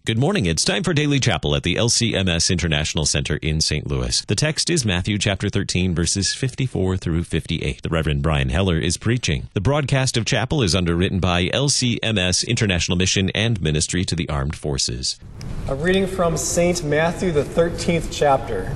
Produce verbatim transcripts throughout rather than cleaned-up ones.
Good morning. It's time for Daily Chapel at the L C M S International Center in Saint Louis. The text is Matthew chapter thirteen, verses fifty-four through fifty-eight. The Reverend Brian Heller is preaching. The broadcast of chapel is underwritten by L C M S International Mission and Ministry to the Armed Forces. A reading from Saint Matthew, the thirteenth chapter.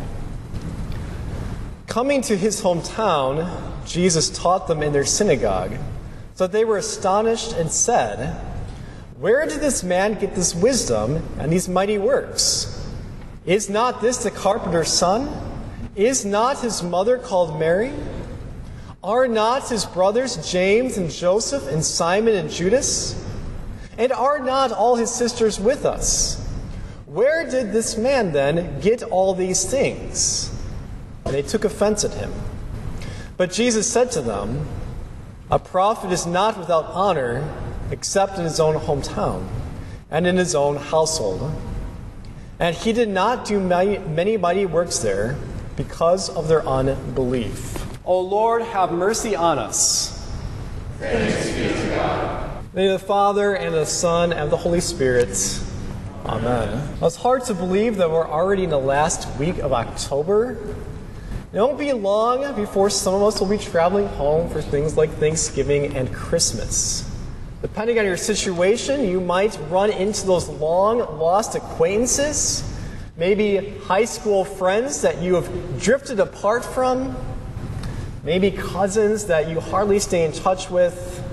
Coming to his hometown, Jesus taught them in their synagogue, so that they were astonished and said, "Where did this man get this wisdom and these mighty works? Is not this the carpenter's son? Is not his mother called Mary? Are not his brothers James and Joseph and Simon and Judas? And are not all his sisters with us? Where did this man then get all these things?" And they took offense at him. But Jesus said to them, "A prophet is not without honor, except in his own hometown and in his own household." And he did not do many, many mighty works there because of their unbelief. O Lord, have mercy on us. Thanks be to God. May the Father and the Son and the Holy Spirit. Amen. Well, it's hard to believe that we're already in the last week of October. It won't be long before some of us will be traveling home for things like Thanksgiving and Christmas. Depending on your situation, you might run into those long-lost acquaintances, maybe high school friends that you have drifted apart from, maybe cousins that you hardly stay in touch with.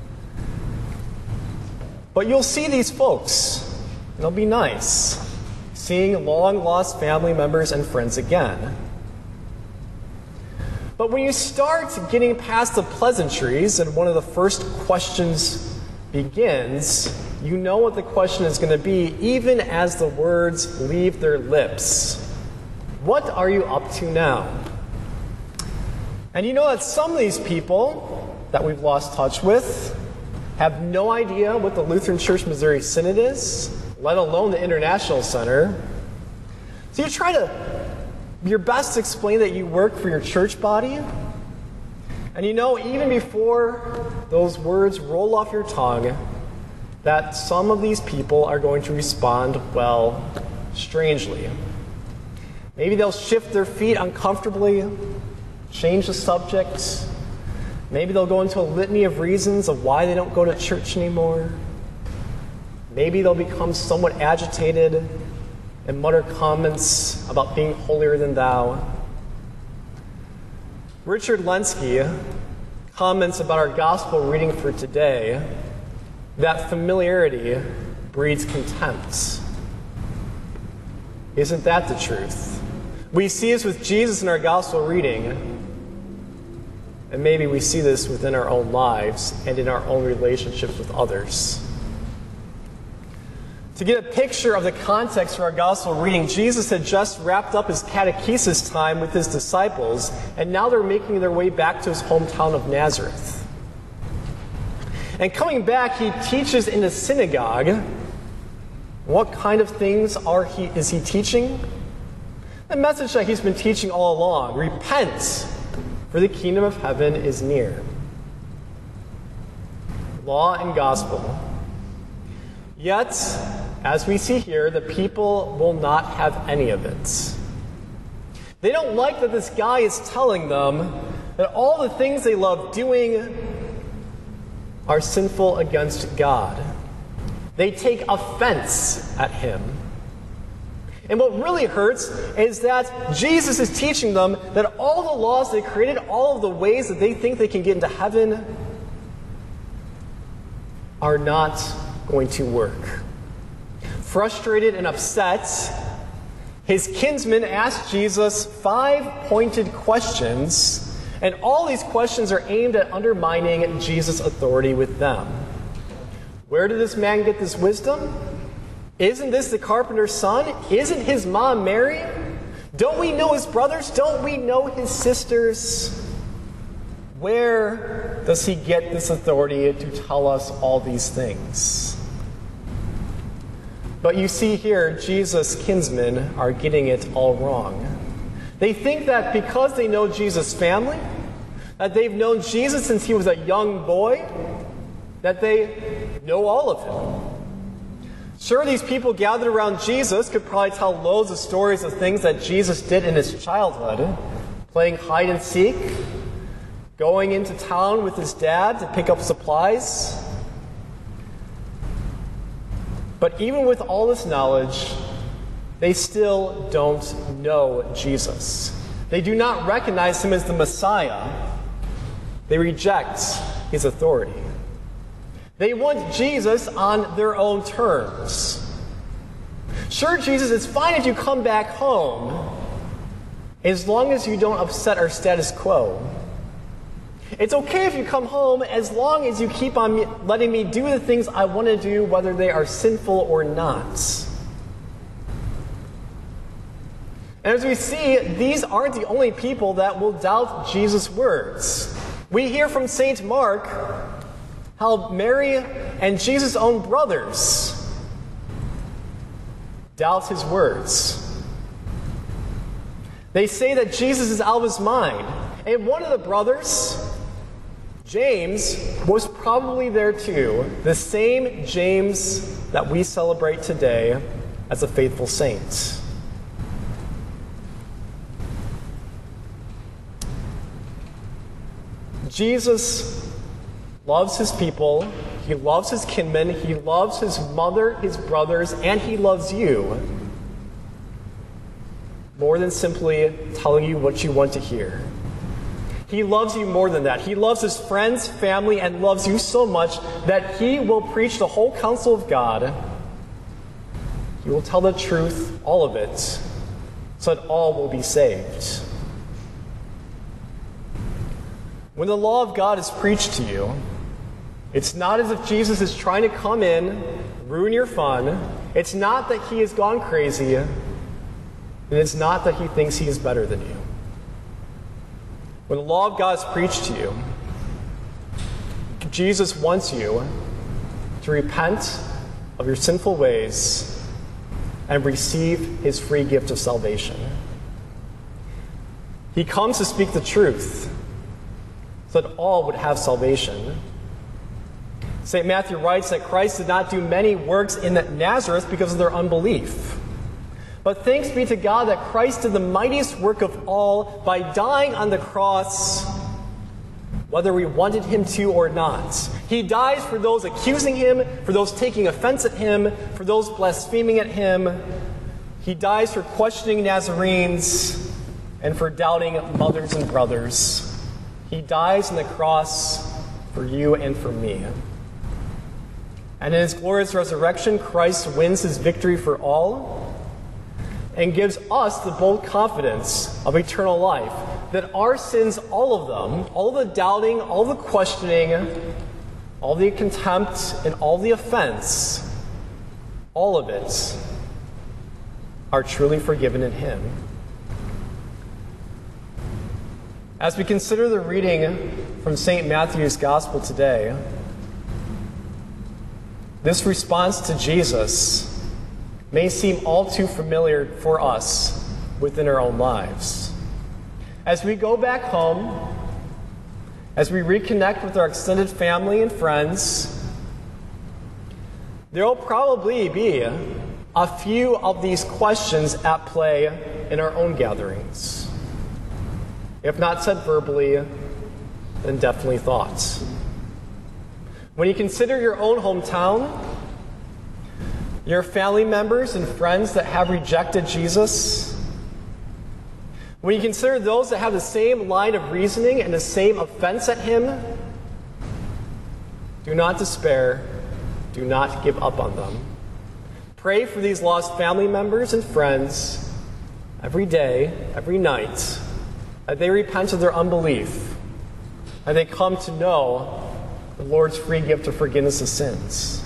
But you'll see these folks. It'll be nice, seeing long-lost family members and friends again. But when you start getting past the pleasantries and one of the first questions begins, you know what the question is going to be, even as the words leave their lips. What are you up to now? And you know that some of these people that we've lost touch with have no idea what the Lutheran Church Missouri Synod is, let alone the International Center. So you try to your best to explain that you work for your church body. And you know, even before those words roll off your tongue, that some of these people are going to respond, well, strangely. Maybe they'll shift their feet uncomfortably, change the subject. Maybe they'll go into a litany of reasons of why they don't go to church anymore. Maybe they'll become somewhat agitated and mutter comments about being holier than thou. Richard Lenski comments about our gospel reading for today that familiarity breeds contempt. Isn't that the truth? We see this with Jesus in our gospel reading, and maybe we see this within our own lives and in our own relationships with others. To get a picture of the context for our gospel reading, Jesus had just wrapped up his catechesis time with his disciples, and now they're making their way back to his hometown of Nazareth. And coming back, he teaches in the synagogue. What kind of things are he is he teaching? The message that he's been teaching all along: repent, for the kingdom of heaven is near. Law and gospel. Yet, as we see here, the people will not have any of it. They don't like that this guy is telling them that all the things they love doing are sinful against God. They take offense at him. And what really hurts is that Jesus is teaching them that all the laws they created, all of the ways that they think they can get into heaven, are not going to work. Frustrated and upset, his kinsmen asked Jesus five pointed questions, and all these questions are aimed at undermining Jesus' authority with them. Where did this man get this wisdom? Isn't this the carpenter's son? Isn't his mom Mary? Don't we know his brothers? Don't we know his sisters? Where does he get this authority to tell us all these things? But you see here, Jesus' kinsmen are getting it all wrong. They think that because they know Jesus' family, that they've known Jesus since he was a young boy, that they know all of him. Sure, these people gathered around Jesus could probably tell loads of stories of things that Jesus did in his childhood, playing hide and seek, going into town with his dad to pick up supplies. But even with all this knowledge, they still don't know Jesus. They do not recognize him as the Messiah. They reject his authority. They want Jesus on their own terms. Sure, Jesus, it's fine if you come back home, as long as you don't upset our status quo. It's okay if you come home as long as you keep on me, letting me do the things I want to do, whether they are sinful or not. And as we see, these aren't the only people that will doubt Jesus' words. We hear from Saint Mark how Mary and Jesus' own brothers doubt his words. They say that Jesus is out of his mind. And one of the brothers, James, was probably there too, the same James that we celebrate today as a faithful saint. Jesus loves his people, he loves his kinmen, he loves his mother, his brothers, and he loves you more than simply telling you what you want to hear. He loves you more than that. He loves his friends, family, and loves you so much that he will preach the whole counsel of God. He will tell the truth, all of it, so that all will be saved. When the law of God is preached to you, it's not as if Jesus is trying to come in, ruin your fun. It's not that he has gone crazy. And it's not that he thinks he is better than you. When the law of God is preached to you, Jesus wants you to repent of your sinful ways and receive his free gift of salvation. He comes to speak the truth so that all would have salvation. Saint Matthew writes that Christ did not do many works in Nazareth because of their unbelief. But thanks be to God that Christ did the mightiest work of all by dying on the cross, whether we wanted him to or not. He dies for those accusing him, for those taking offense at him, for those blaspheming at him. He dies for questioning Nazarenes and for doubting mothers and brothers. He dies on the cross for you and for me. And in his glorious resurrection, Christ wins his victory for all and gives us the bold confidence of eternal life, that our sins, all of them, all the doubting, all the questioning, all the contempt, and all the offense, all of it are truly forgiven in him. As we consider the reading from Saint Matthew's Gospel today, this response to Jesus may seem all too familiar for us within our own lives. As we go back home, as we reconnect with our extended family and friends, there will probably be a few of these questions at play in our own gatherings. If not said verbally, then definitely thoughts. When you consider your own hometown, your family members and friends that have rejected Jesus, when you consider those that have the same line of reasoning and the same offense at him, do not despair. Do not give up on them. Pray for these lost family members and friends every day, every night, that they repent of their unbelief, and they come to know the Lord's free gift of forgiveness of sins.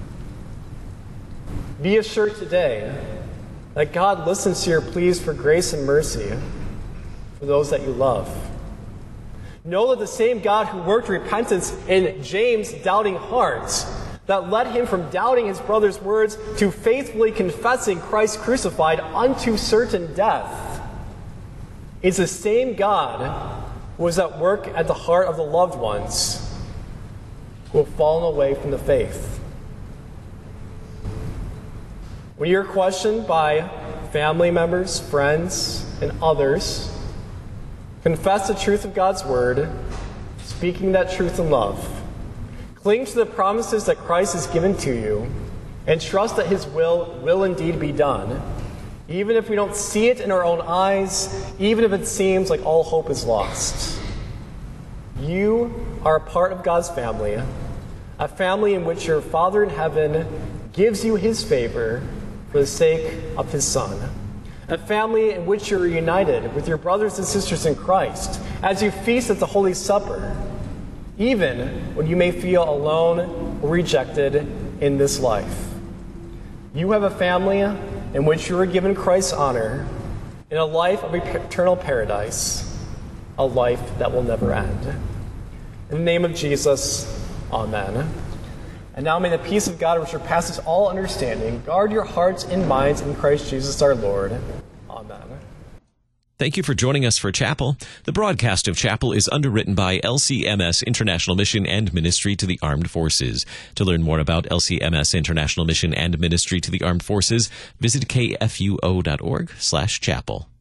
Be assured today that God listens to your pleas for grace and mercy for those that you love. Know that the same God who worked repentance in James' doubting heart, that led him from doubting his brother's words to faithfully confessing Christ crucified unto certain death, is the same God who was at work at the heart of the loved ones who have fallen away from the faith. When you're questioned by family members, friends, and others, confess the truth of God's word, speaking that truth in love. Cling to the promises that Christ has given to you, and trust that his will will indeed be done, even if we don't see it in our own eyes, even if it seems like all hope is lost. You are a part of God's family, a family in which your Father in heaven gives you his favor for the sake of his Son. A family in which you're united with your brothers and sisters in Christ as you feast at the Holy Supper, even when you may feel alone or rejected in this life. You have a family in which you are given Christ's honor in a life of eternal paradise, a life that will never end. In the name of Jesus, amen. And now may the peace of God, which surpasses all understanding, guard your hearts and minds in Christ Jesus our Lord. Amen. Thank you for joining us for Chapel. The broadcast of Chapel is underwritten by L C M S International Mission and Ministry to the Armed Forces. To learn more about L C M S International Mission and Ministry to the Armed Forces, visit kfuo.org slash chapel.